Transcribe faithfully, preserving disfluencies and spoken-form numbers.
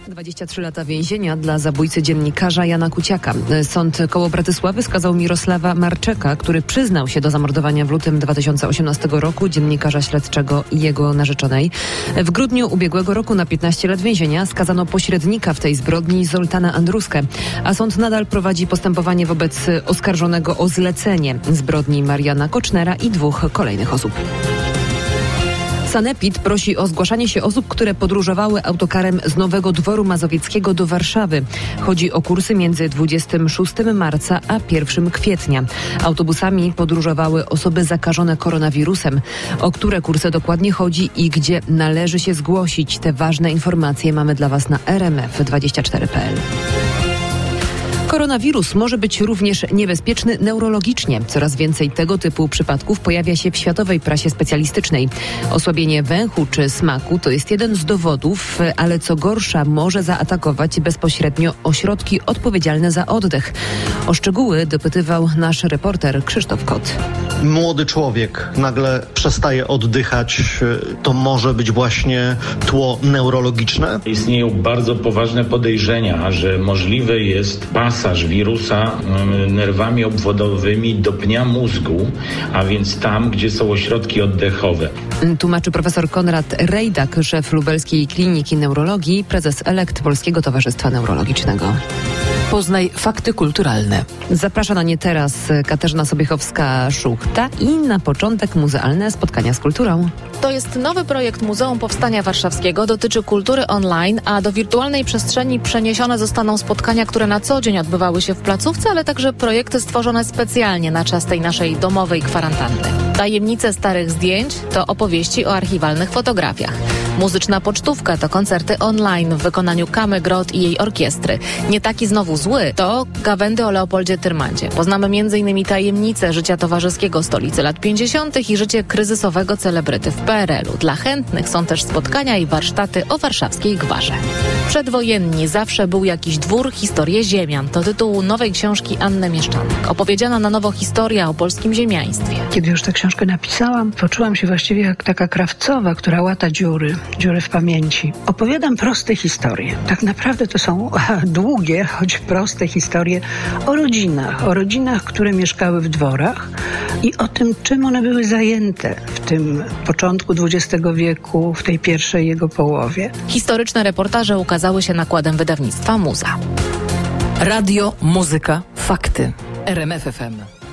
dwadzieścia trzy lata więzienia dla zabójcy dziennikarza Jana Kuciaka. Sąd koło Bratysławy skazał Mirosława Marczeka, który przyznał się do zamordowania w lutym dwa tysiące osiemnastego roku dziennikarza śledczego i jego narzeczonej. W grudniu ubiegłego roku na piętnaście lat więzienia skazano pośrednika w tej zbrodni Zoltana Andruskę, a sąd nadal prowadzi postępowanie wobec oskarżonego o zlecenie zbrodni Mariana Kocznera i dwóch kolejnych osób. Sanepid prosi o zgłaszanie się osób, które podróżowały autokarem z Nowego Dworu Mazowieckiego do Warszawy. Chodzi o kursy między dwudziestego szóstego marca a pierwszego kwietnia. Autobusami podróżowały osoby zakażone koronawirusem. O które kursy dokładnie chodzi i gdzie należy się zgłosić? Te ważne informacje mamy dla Was na R M F dwadzieścia cztery kropka p l. Koronawirus może być również niebezpieczny neurologicznie. Coraz więcej tego typu przypadków pojawia się w światowej prasie specjalistycznej. Osłabienie węchu czy smaku to jest jeden z dowodów, ale co gorsza może zaatakować bezpośrednio ośrodki odpowiedzialne za oddech. O szczegóły dopytywał nasz reporter Krzysztof Kot. Młody człowiek nagle przestaje oddychać. To może być właśnie tło neurologiczne? Istnieją bardzo poważne podejrzenia, że możliwe jest pasaż wirusa nerwami obwodowymi do pnia mózgu, a więc tam, gdzie są ośrodki oddechowe. Tłumaczy profesor Konrad Rejdak, szef Lubelskiej Kliniki Neurologii, prezes elekt Polskiego Towarzystwa Neurologicznego. Poznaj fakty kulturalne. Zaprasza na nie teraz Katarzyna Sobiechowska-Szuchta i na początek muzealne spotkania z kulturą. To jest nowy projekt Muzeum Powstania Warszawskiego, dotyczy kultury online, a do wirtualnej przestrzeni przeniesione zostaną spotkania, które na co dzień odbywały się w placówce, ale także projekty stworzone specjalnie na czas tej naszej domowej kwarantanny. Tajemnice starych zdjęć to opowieści o archiwalnych fotografiach. Muzyczna pocztówka to koncerty online w wykonaniu Kamy Grot i jej orkiestry. Nie taki znowu zły to gawędy o Leopoldzie Tyrmandzie. Poznamy między innymi tajemnice życia towarzyskiego stolicy lat pięćdziesiątych i życie kryzysowego celebryty w P R L u. Dla chętnych są też spotkania i warsztaty o warszawskiej gwarze. Przedwojenni zawsze był jakiś dwór, historie ziemian. To tytuł nowej książki Anny Mieszczanek. Opowiedziana na nowo historia o polskim ziemiaństwie. Kiedy już tę książkę napisałam, poczułam się właściwie jak taka krawcowa, która łata dziury, dziury w pamięci. Opowiadam proste historie. Tak naprawdę to są długie, choć proste historie o rodzinach. O rodzinach, które mieszkały w dworach i o tym, czym one były zajęte w tym początku dwudziestego wieku, w tej pierwszej jego połowie. Historyczne reportaże ukazały się nakładem wydawnictwa Muza. Radio, muzyka, fakty. R M F F M.